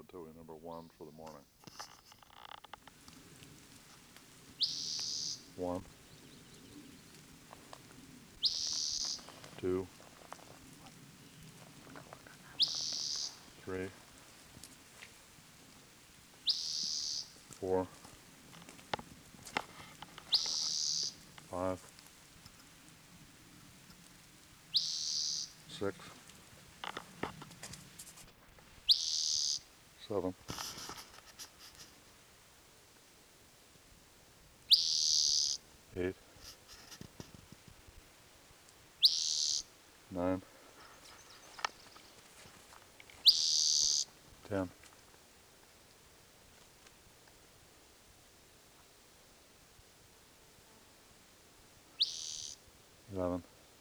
Ratatouille number 1 for the morning. 1, 2, 3, 4, 5, 6, 7, 8, 9, 10, 11,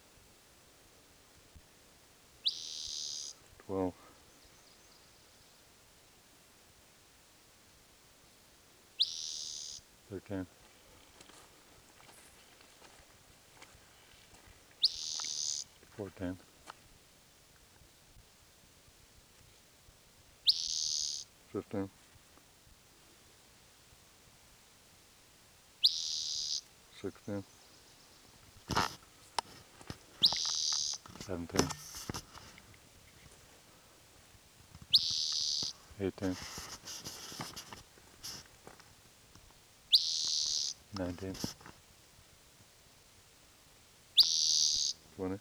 12, 13, 14, 15, 16, 17, 18, 19, 20,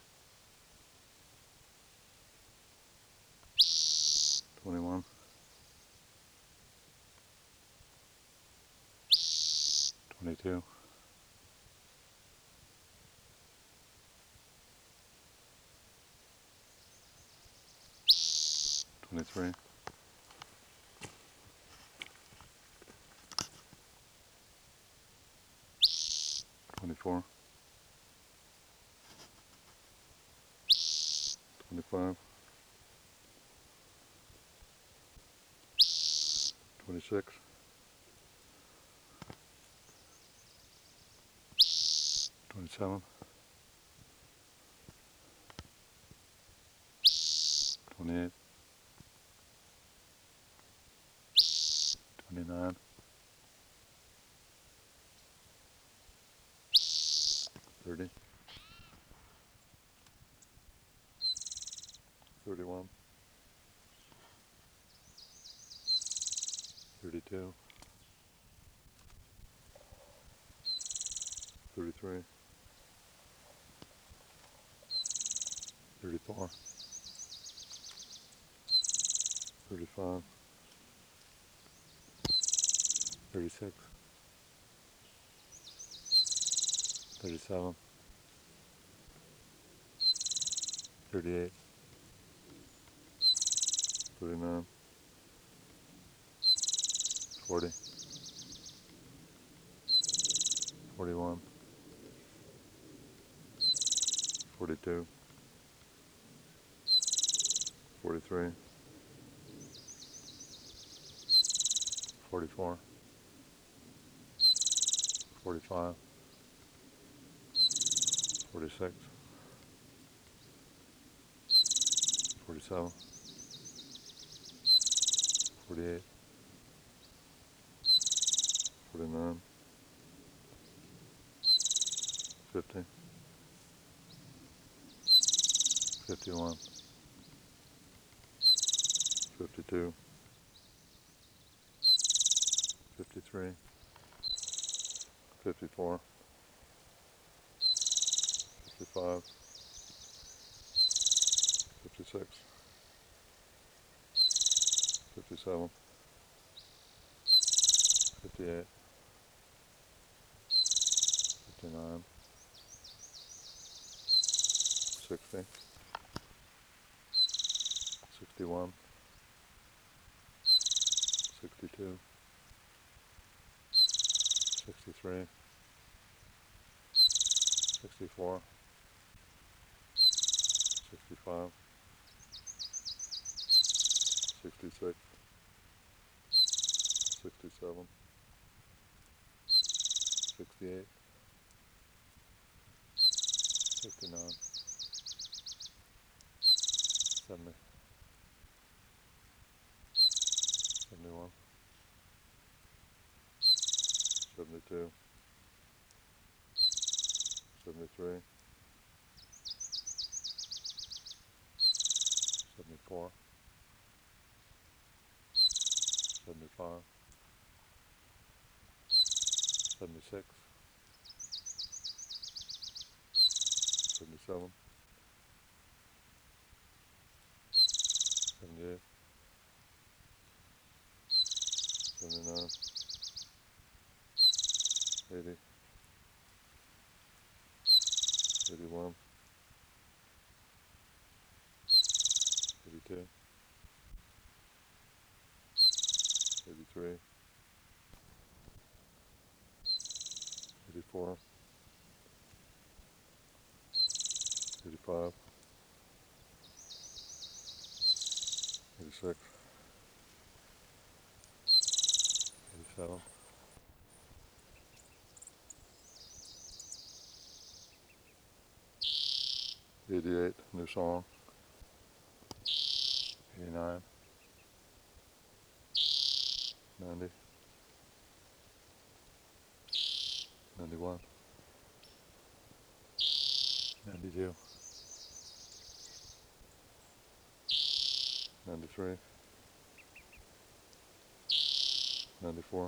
21, 22, 23, 24, 25, 26, 27, 28, 29, 30, 31, 32, 33, 34, 35, 36, 37, 38, 39, 40, 41, 42, 43, 44, 45, 46, 47, 48, 49, 50, 51, 52, 53, 54, 55, 56, 57, 58, 59, 60, 61, 62, 63, 64, 65, 66, 67, 68, 69, 70, 102, 73, 74, 75, 76, 77, 78, 79, 80, 81, 82, 83, 84, 85, 86, 87, 88, new song, 89, 90, 91, 92, 93, 94,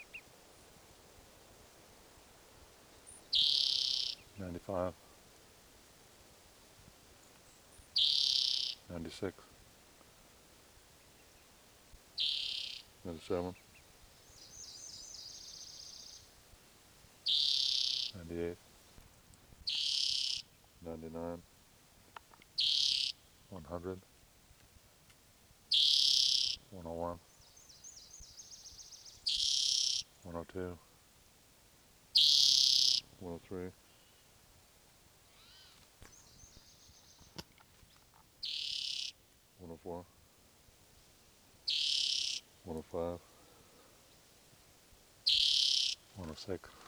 95, 96, 97, 98, 99, 100, 101, 102, 103, 104, 105, 106,